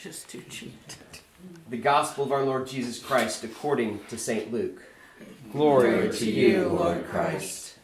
Just too cheap. The Gospel of our Lord Jesus Christ according to St. Luke. Glory to you, Lord Christ.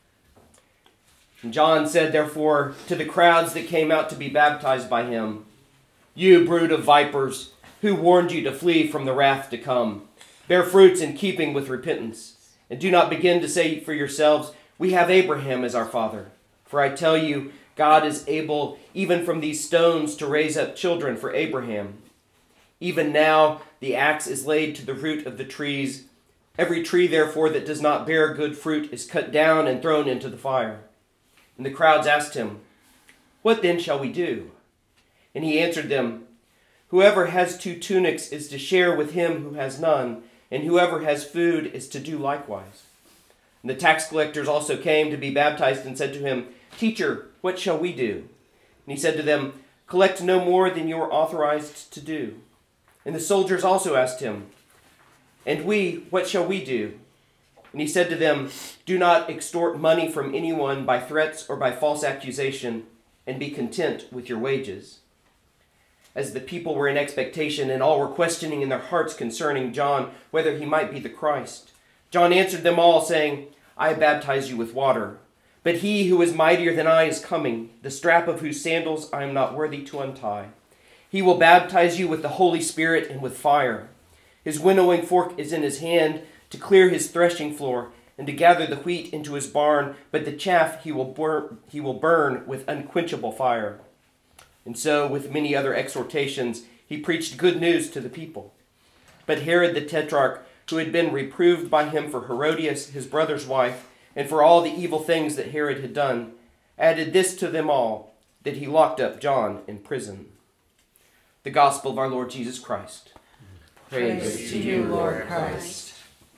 And John said, therefore, to the crowds that came out to be baptized by him, "You brood of vipers, who warned you to flee from the wrath to come? Bear fruits in keeping with repentance, and do not begin to say for yourselves, 'We have Abraham as our father.' For I tell you, God is able even from these stones to raise up children for Abraham. Even now the axe is laid to the root of the trees. Every tree, therefore, that does not bear good fruit is cut down and thrown into the fire." And the crowds asked him, "What then shall we do?" And he answered them, "Whoever has 2 tunics is to share with him who has none, and whoever has food is to do likewise." And the tax collectors also came to be baptized and said to him, "Teacher, what shall we do?" And he said to them, "Collect no more than you are authorized to do." And the soldiers also asked him, "And we, what shall we do?" And he said to them, "Do not extort money from anyone by threats or by false accusation, and be content with your wages." As the people were in expectation, and all were questioning in their hearts concerning John, whether he might be the Christ, John answered them all, saying, "I baptize you with water, but he who is mightier than I is coming, the strap of whose sandals I am not worthy to untie. He will baptize you with the Holy Spirit and with fire. His winnowing fork is in his hand to clear his threshing floor and to gather the wheat into his barn, but the chaff he will burn with unquenchable fire." And so, with many other exhortations, he preached good news to the people. But Herod the Tetrarch, who had been reproved by him for Herodias, his brother's wife, and for all the evil things that Herod had done, added this to them all, that he locked up John in prison. The Gospel of our Lord Jesus Christ. Praise to you, Lord Christ.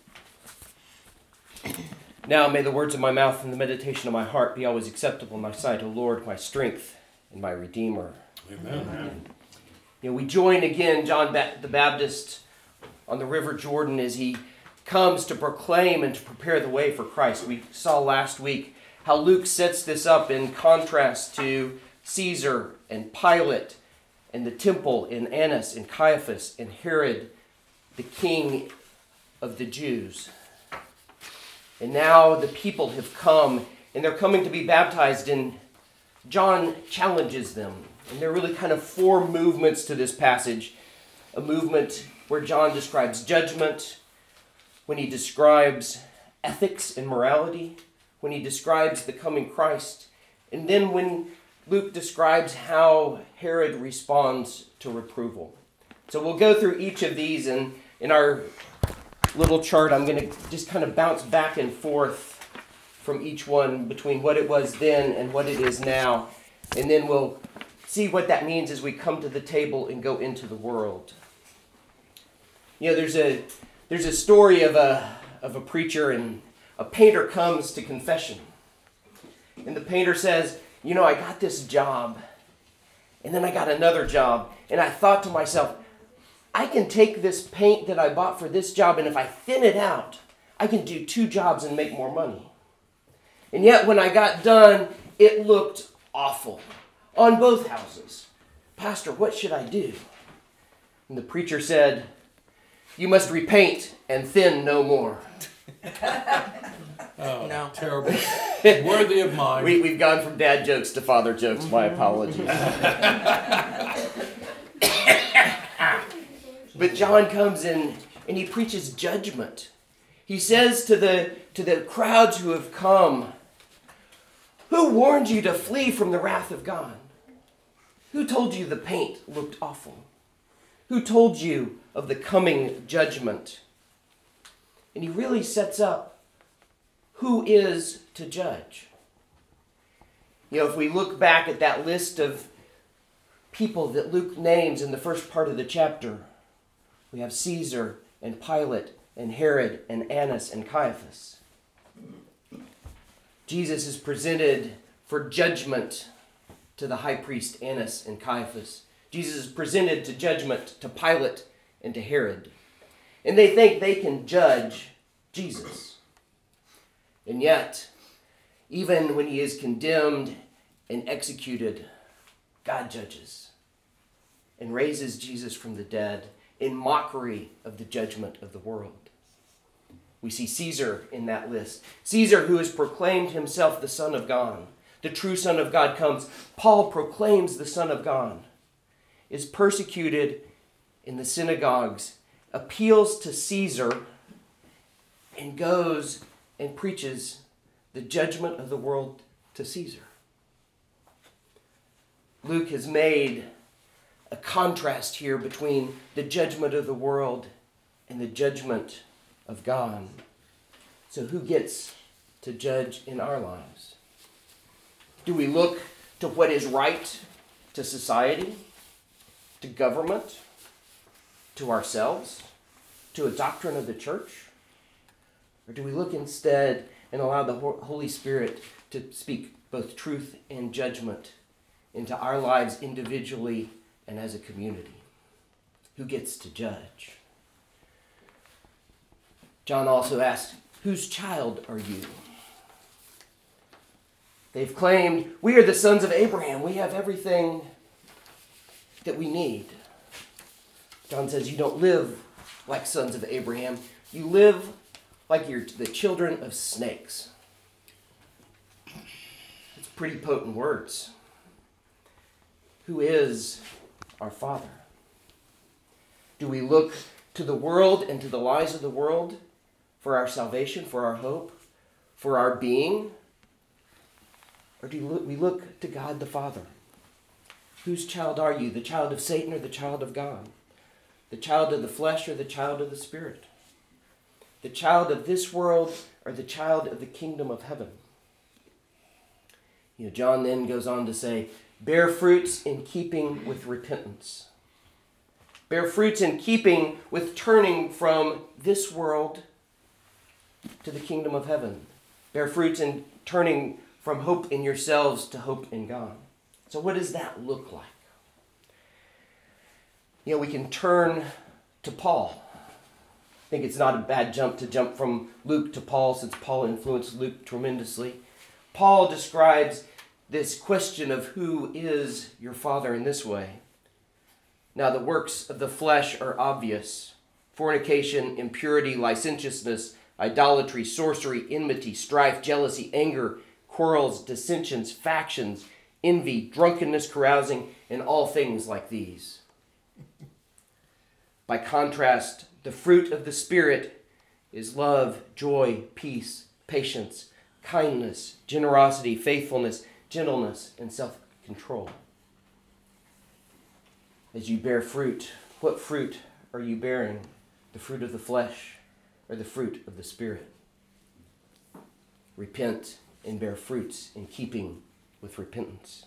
Now may the words of my mouth and the meditation of my heart be always acceptable in thy sight, O Lord, my strength and my Redeemer. Amen. We join again John the Baptist on the River Jordan as he comes to proclaim and to prepare the way for Christ. We saw last week how Luke sets this up in contrast to Caesar and Pilate and the temple in Annas and Caiaphas and Herod, the king of the Jews. And now the people have come, and they're coming to be baptized, and John challenges them. And there are really kind of 4 movements to this passage. A movement where John describes judgment, when he describes ethics and morality, when he describes the coming Christ, and then when Luke describes how Herod responds to reproval. So we'll go through each of these, and in our little chart, I'm going to just kind of bounce back and forth from each one between what it was then and what it is now. And then we'll see what that means as we come to the table and go into the world. There's a story of a preacher, and a painter comes to confession. And the painter says, "I got this job, and then I got another job, and I thought to myself, I can take this paint that I bought for this job, and if I thin it out, I can do 2 jobs and make more money. And yet when I got done, it looked awful on both houses. Pastor, what should I do?" And the preacher said, "You must repaint and thin no more." Oh, No. terrible. Worthy of mine. We've gone from dad jokes to father jokes. My apologies. But John comes in and he preaches judgment. He says to the crowds who have come, "Who warned you to flee from the wrath of God? Who told you the paint looked awful? Who told you of the coming judgment?" And he really sets up who is to judge. If we look back at that list of people that Luke names in the first part of the chapter, we have Caesar and Pilate and Herod and Annas and Caiaphas. Jesus is presented for judgment to the high priest Annas and Caiaphas. Jesus is presented to judgment to Pilate and to Herod. And they think they can judge Jesus. And yet, even when he is condemned and executed, God judges. and raises Jesus from the dead in mockery of the judgment of the world. We see Caesar in that list. Caesar, who has proclaimed himself the Son of God, the true Son of God comes. Paul proclaims the Son of God, is persecuted in the synagogues, appeals to Caesar, and goes and preaches the judgment of the world to Caesar. Luke has made a contrast here between the judgment of the world and the judgment of God. So who gets to judge in our lives? Do we look to what is right to society, to government, to ourselves, to a doctrine of the church? Or do we look instead and allow the Holy Spirit to speak both truth and judgment into our lives individually and as a community? Who gets to judge? John also asked, whose child are you? They've claimed, we are the sons of Abraham. We have everything that we need. John says, you don't live like sons of Abraham. You live like you're the children of snakes. It's pretty potent words. Who is our Father? Do we look to the world and to the lies of the world for our salvation, for our hope, for our being? Or do we look to God the Father? Whose child are you? The child of Satan or the child of God? The child of the flesh or the child of the Spirit? The child of this world or the child of the kingdom of heaven? John then goes on to say, bear fruits in keeping with repentance. Bear fruits in keeping with turning from this world to the kingdom of heaven. Bear fruits in turning from hope in yourselves to hope in God. So what does that look like? We can turn to Paul. I think it's not a bad jump to jump from Luke to Paul, since Paul influenced Luke tremendously. Paul describes this question of who is your Father in this way. Now, the works of the flesh are obvious: fornication, impurity, licentiousness, idolatry, sorcery, enmity, strife, jealousy, anger, quarrels, dissensions, factions, envy, drunkenness, carousing, and all things like these. By contrast, the fruit of the Spirit is love, joy, peace, patience, kindness, generosity, faithfulness, gentleness, and self-control. As you bear fruit, what fruit are you bearing? The fruit of the flesh or the fruit of the Spirit? Repent and bear fruits in keeping with repentance.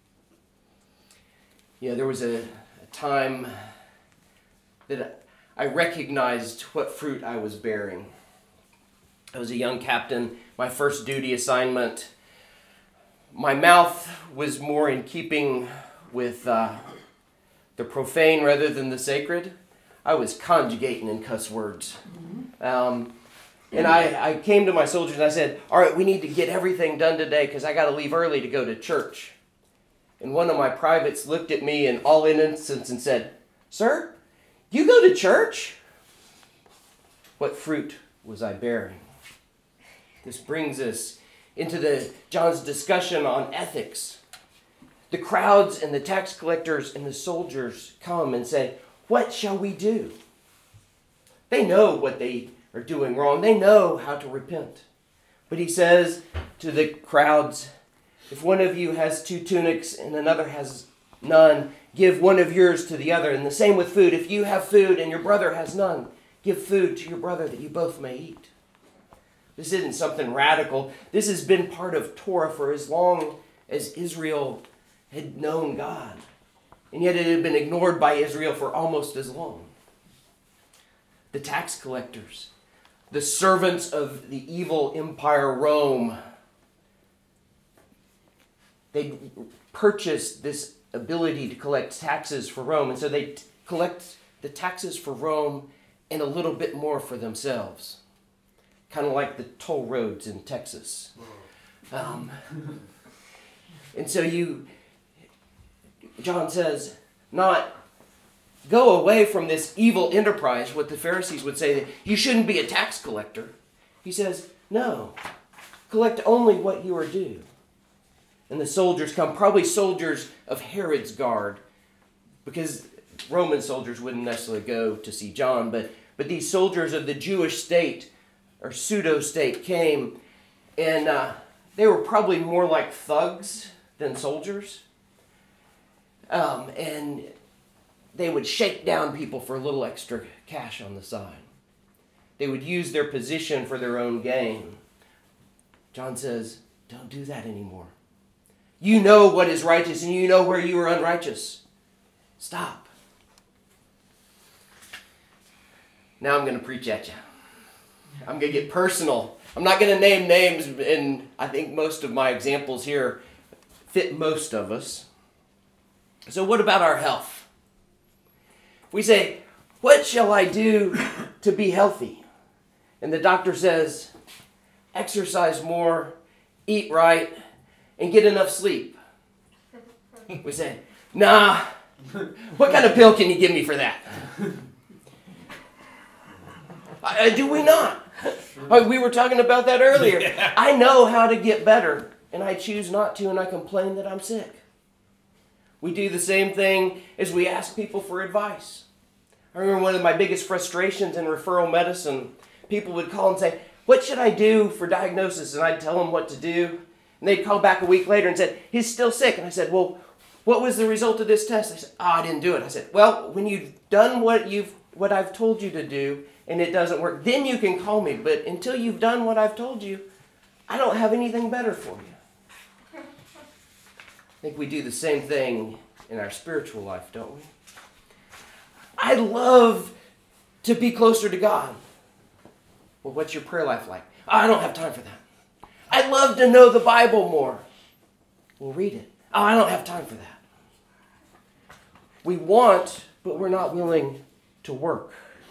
There was a time that I recognized what fruit I was bearing. I was a young captain, my first duty assignment. My mouth was more in keeping with the profane rather than the sacred. I was conjugating in cuss words. And I came to my soldiers and I said, all right, we need to get everything done today because I got to leave early to go to church. And one of my privates looked at me in all innocence and said, sir, you go to church? What fruit was I bearing? This brings us into John's discussion on ethics. The crowds and the tax collectors and the soldiers come and say, what shall we do? They know what they are doing wrong. They know how to repent. But he says to the crowds, if one of you has 2 tunics and another has none, give one of yours to the other. And the same with food. If you have food and your brother has none, give food to your brother that you both may eat. This isn't something radical. This has been part of Torah for as long as Israel had known God. And yet it had been ignored by Israel for almost as long. The tax collectors, the servants of the evil empire Rome, they purchased this ability to collect taxes for Rome. And so they collect the taxes for Rome and a little bit more for themselves. Kind of like the toll roads in Texas. And so John says, not go away from this evil enterprise, what the Pharisees would say, that you shouldn't be a tax collector. He says, no, collect only what you are due. And the soldiers come, probably soldiers of Herod's guard, because Roman soldiers wouldn't necessarily go to see John, but these soldiers of the Jewish state, or pseudo-state, came, and they were probably more like thugs than soldiers. And they would shake down people for a little extra cash on the side. They would use their position for their own gain. John says, don't do that anymore. You know what is righteous, and you know where you are unrighteous. Stop. Now I'm going to preach at you. I'm going to get personal. I'm not going to name names, and I think most of my examples here fit most of us. So what about our health? If we say, what shall I do to be healthy? And the doctor says, exercise more, eat right, and get enough sleep. We say, nah, what kind of pill can you give me for that? Do we not? We were talking about that earlier. Yeah. I know how to get better, and I choose not to, and I complain that I'm sick. We do the same thing as we ask people for advice. I remember one of my biggest frustrations in referral medicine, people would call and say, what should I do for diagnosis? And I'd tell them what to do. And they'd call back a week later and said, he's still sick. And I said, well, what was the result of this test? They said, I didn't do it. I said, well, when you've done what I've told you to do and it doesn't work, then you can call me. But until you've done what I've told you, I don't have anything better for you. I think we do the same thing in our spiritual life, don't we? I'd love to be closer to God. Well, what's your prayer life like? Oh, I don't have time for that. I'd love to know the Bible more. Well, read it. Oh, I don't have time for that. We want, but we're not willing to work.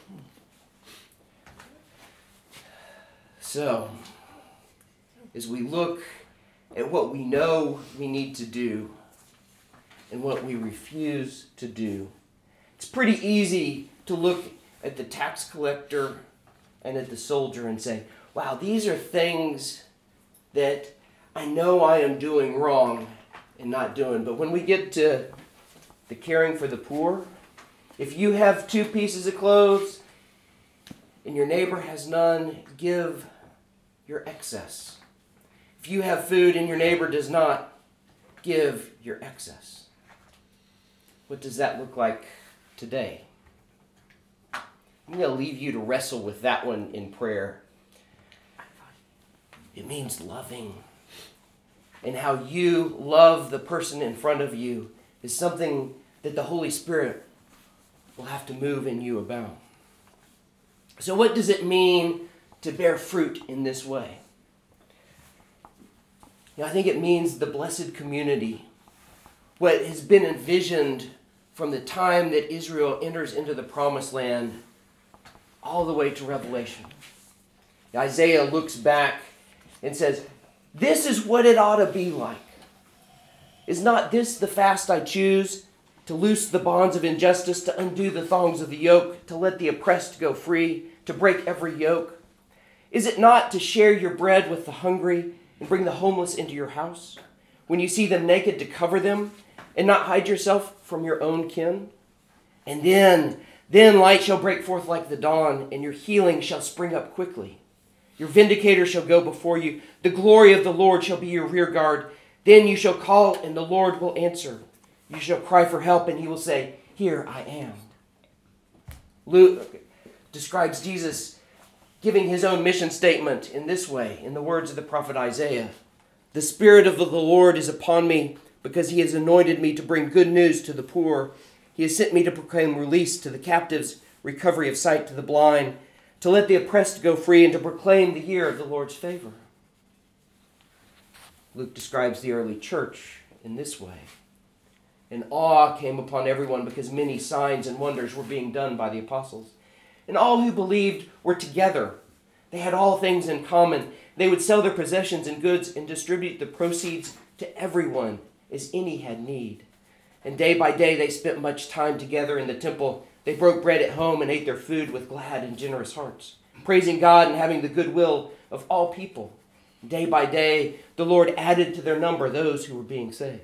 So, as we look at what we know we need to do and what we refuse to do, it's pretty easy to look at the tax collector and at the soldier and say, wow, these are things that I know I am doing wrong and not doing. But when we get to the caring for the poor, if you have 2 pieces of clothes and your neighbor has none, give your excess. If you have food and your neighbor does not, give your excess. What does that look like today? I'm going to leave you to wrestle with that one in prayer. It means loving. And how you love the person in front of you is something that the Holy Spirit will have to move in you about. So what does it mean to bear fruit in this way? I think it means the blessed community. What has been envisioned from the time that Israel enters into the promised land all the way to Revelation. Isaiah looks back and says, this is what it ought to be like. Is not this the fast I choose, to loose the bonds of injustice, to undo the thongs of the yoke, to let the oppressed go free, to break every yoke? Is it not to share your bread with the hungry and bring the homeless into your house? When you see them naked, to cover them and not hide yourself from your own kin? And then light shall break forth like the dawn, and your healing shall spring up quickly. Your vindicator shall go before you. The glory of the Lord shall be your rear guard. Then you shall call, and the Lord will answer. You shall cry for help, and he will say, here I am. Luke describes Jesus giving his own mission statement in this way, in the words of the prophet Isaiah. The Spirit of the Lord is upon me, because he has anointed me to bring good news to the poor. He has sent me to proclaim release to the captives, recovery of sight to the blind, to let the oppressed go free, and to proclaim the year of the Lord's favor. Luke describes the early church in this way. And awe came upon everyone because many signs and wonders were being done by the apostles. And all who believed were together. They had all things in common. They would sell their possessions and goods and distribute the proceeds to everyone as any had need. And day by day they spent much time together in the temple. They broke bread at home and ate their food with glad and generous hearts, praising God and having the goodwill of all people. Day by day, the Lord added to their number those who were being saved.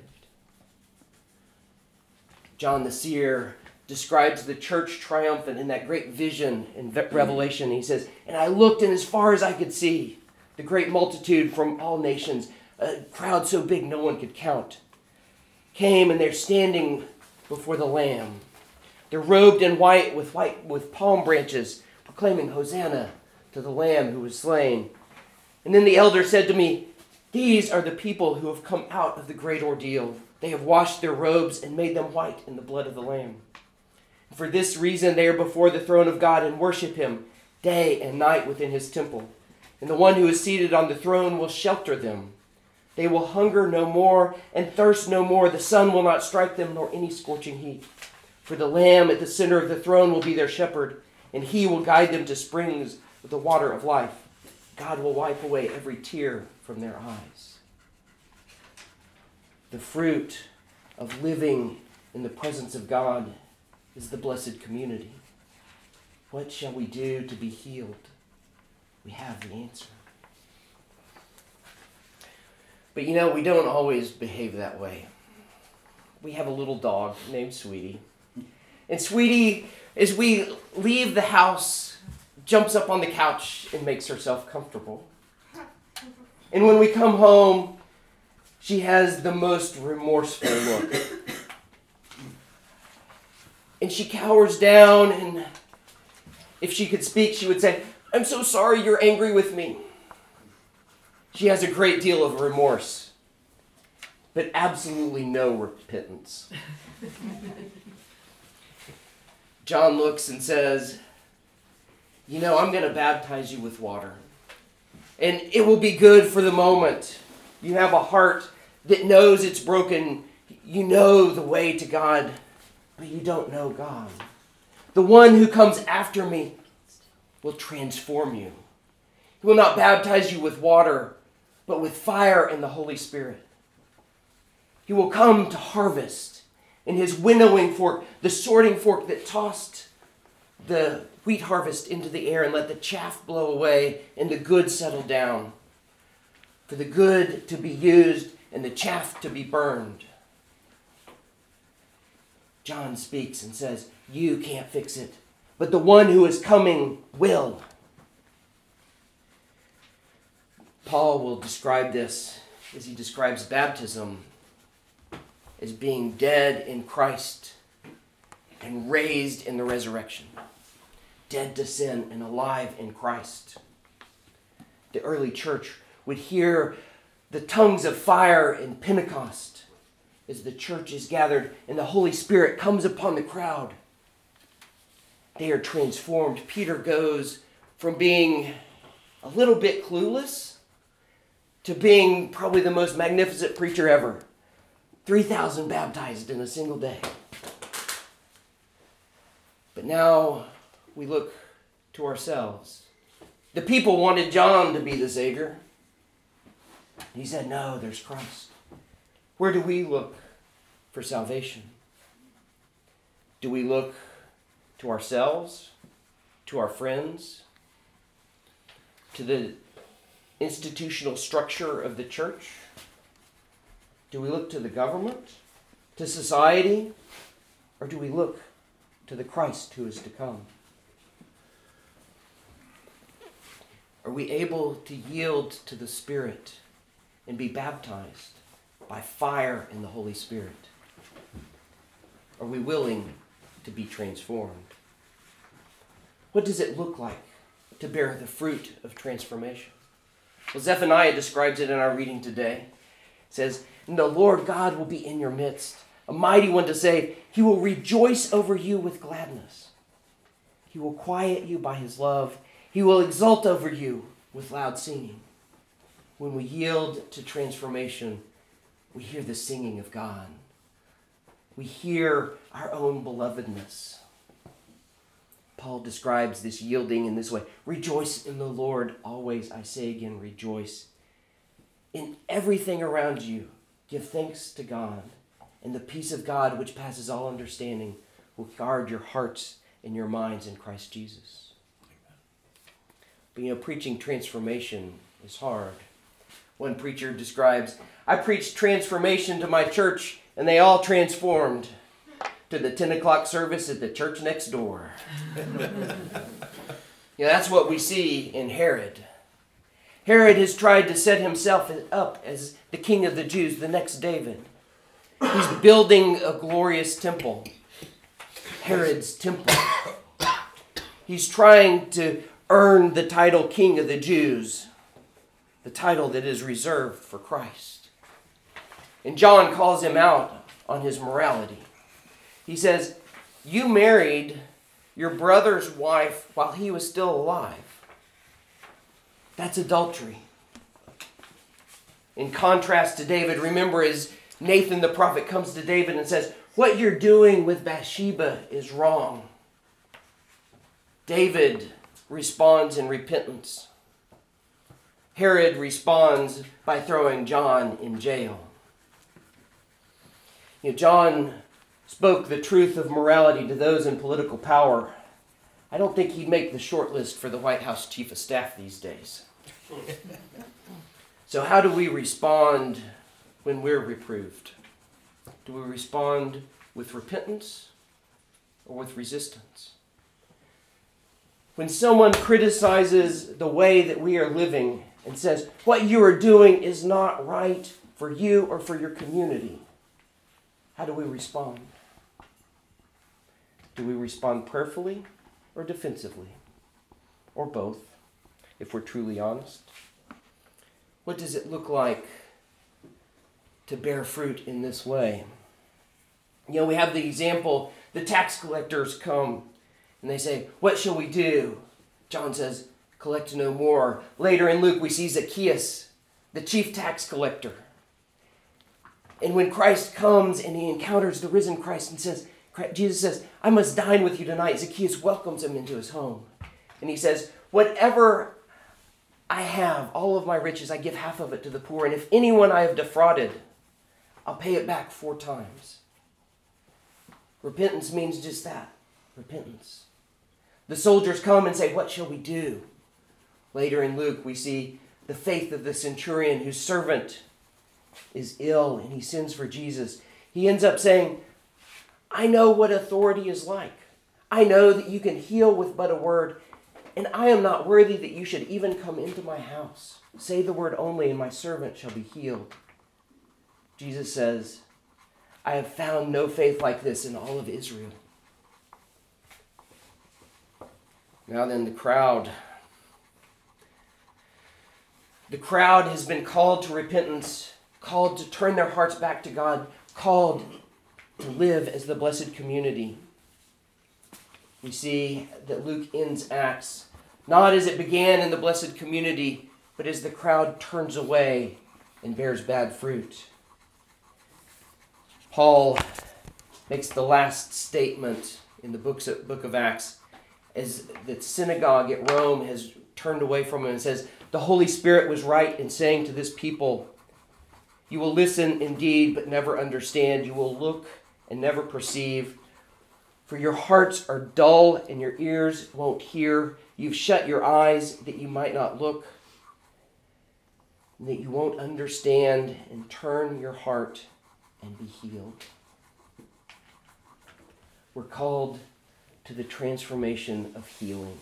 John the seer describes the church triumphant in that great vision in Revelation. He says, "And I looked, and as far as I could see, the great multitude from all nations, a crowd so big no one could count, came, and they're standing before the Lamb. They're robed in white with palm branches, proclaiming Hosanna to the Lamb who was slain. And then the elder said to me, 'These are the people who have come out of the great ordeal. They have washed their robes and made them white in the blood of the Lamb. And for this reason they are before the throne of God and worship him day and night within his temple. And the one who is seated on the throne will shelter them. They will hunger no more and thirst no more. The sun will not strike them, nor any scorching heat. For the Lamb at the center of the throne will be their shepherd, and he will guide them to springs of the water of life. God will wipe away every tear from their eyes.'" The fruit of living in the presence of God is the blessed community. What shall we do to be healed? We have the answer. But we don't always behave that way. We have a little dog named Sweetie. And Sweetie, as we leave the house, jumps up on the couch and makes herself comfortable. And when we come home, she has the most remorseful look. And she cowers down, and if she could speak, she would say, "I'm so sorry you're angry with me." She has a great deal of remorse, but absolutely no repentance. John looks and says, I'm going to baptize you with water. And it will be good for the moment. You have a heart that knows it's broken. You know the way to God, but you don't know God. The one who comes after me will transform you. He will not baptize you with water, but with fire and the Holy Spirit. He will come to harvest in his winnowing fork, the sorting fork that tossed the wheat harvest into the air and let the chaff blow away and the good settle down. For the good to be used and the chaff to be burned. John speaks and says, you can't fix it, but the one who is coming will. Paul will describe this as he describes baptism as being dead in Christ and raised in the resurrection. Dead to sin and alive in Christ. The early church would hear the tongues of fire in Pentecost as the church is gathered and the Holy Spirit comes upon the crowd. They are transformed. Peter goes from being a little bit clueless to being probably the most magnificent preacher ever. 3,000 baptized in a single day. But now we look to ourselves. The people wanted John to be the Savior. He said, no, there's Christ. Where do we look for salvation? Do we look to ourselves, to our friends, to the institutional structure of the church? Do we look to the government, to society, or do we look to the Christ who is to come? Are we able to yield to the Spirit and be baptized by fire in the Holy Spirit? Are we willing to be transformed? What does it look like to bear the fruit of transformation? Well, Zephaniah describes it in our reading today. It says, and the Lord God will be in your midst, a mighty one to save. He will rejoice over you with gladness. He will quiet you by his love. He will exult over you with loud singing. When we yield to transformation, we hear the singing of God. We hear our own belovedness. Paul describes this yielding in this way. Rejoice in the Lord always. I say again, rejoice. In everything around you, give thanks to God. And the peace of God, which passes all understanding, will guard your hearts and your minds in Christ Jesus. But preaching transformation is hard. One preacher describes, I preached transformation to my church and they all transformed to the 10 o'clock service at the church next door. That's what we see in Herod. Herod has tried to set himself up as the king of the Jews, the next David. He's building a glorious temple, Herod's temple. He's trying to earn the title king of the Jews, the title that is reserved for Christ. And John calls him out on his morality. He says, you married your brother's wife while he was still alive. That's adultery. In contrast to David, remember as Nathan the prophet comes to David and says, what you're doing with Bathsheba is wrong. David responds in repentance. Herod responds by throwing John in jail. John spoke the truth of morality to those in political power. I don't think he'd make the short list for the White House Chief of Staff these days. So how do we respond when we're reproved? Do we respond with repentance or with resistance? When someone criticizes the way that we are living and says, what you are doing is not right for you or for your community, how do we respond? Do we respond prayerfully or defensively? Or both, if we're truly honest? What does it look like to bear fruit in this way? We have the example, the tax collectors come and they say, what shall we do? John says, collect no more. Later in Luke, we see Zacchaeus, the chief tax collector. And when Christ comes and he encounters the risen Christ and says, Jesus says, I must dine with you tonight. Zacchaeus welcomes him into his home. And he says, whatever I have, all of my riches, I give half of it to the poor. And if anyone I have defrauded, I'll pay it back 4 times. Repentance means just that, repentance. The soldiers come and say, what shall we do? Later in Luke, we see the faith of the centurion whose servant is ill and he sends for Jesus. He ends up saying, I know what authority is like. I know that you can heal with but a word, and I am not worthy that you should even come into my house. Say the word only, and my servant shall be healed. Jesus says, I have found no faith like this in all of Israel. Now then, the crowd. The crowd has been called to repentance, called to turn their hearts back to God, called to live as the blessed community. We see that Luke ends Acts not as it began in the blessed community, but as the crowd turns away and bears bad fruit. Paul makes the last statement in the book of Acts as the synagogue at Rome has turned away from him and says, the Holy Spirit was right in saying to this people, you will listen indeed, but never understand. You will look and never perceive. For your hearts are dull and your ears won't hear. You've shut your eyes that you might not look, and that you won't understand and turn your heart and be healed. We're called to the transformation of healing.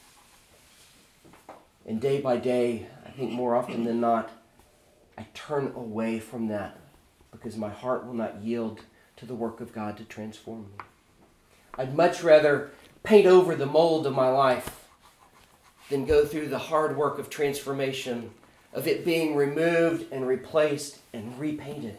And day by day, I think more often than not, I turn away from that because my heart will not yield to the work of God to transform me. I'd much rather paint over the mold of my life than go through the hard work of transformation, of it being removed and replaced and repainted.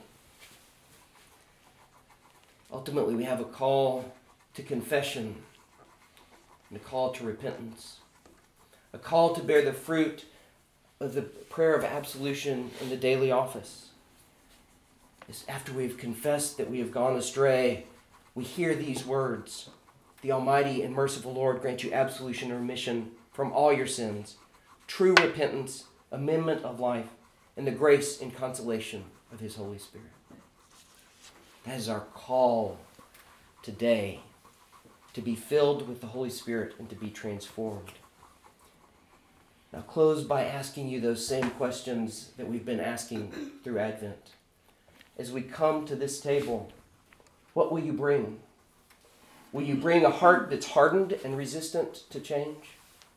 Ultimately, we have a call to confession and a call to repentance, a call to bear the fruit of the prayer of absolution in the daily office. It's after we've confessed that we have gone astray, we hear these words, the Almighty and merciful Lord grant you absolution and remission from all your sins, true repentance, amendment of life, and the grace and consolation of His Holy Spirit. That is our call today, to be filled with the Holy Spirit and to be transformed. Now close by asking you those same questions that we've been asking through Advent. As we come to this table, what will you bring? Will you bring a heart that's hardened and resistant to change?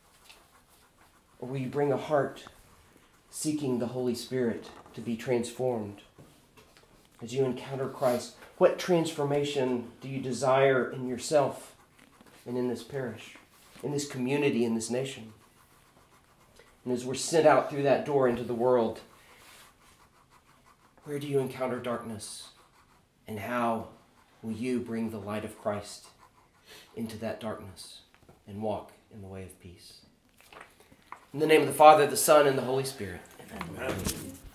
Or will you bring a heart seeking the Holy Spirit to be transformed? As you encounter Christ, what transformation do you desire in yourself and in this parish, in this community, in this nation? And as we're sent out through that door into the world, where do you encounter darkness? And how will you bring the light of Christ into that darkness and walk in the way of peace? In the name of the Father, the Son, and the Holy Spirit. Amen.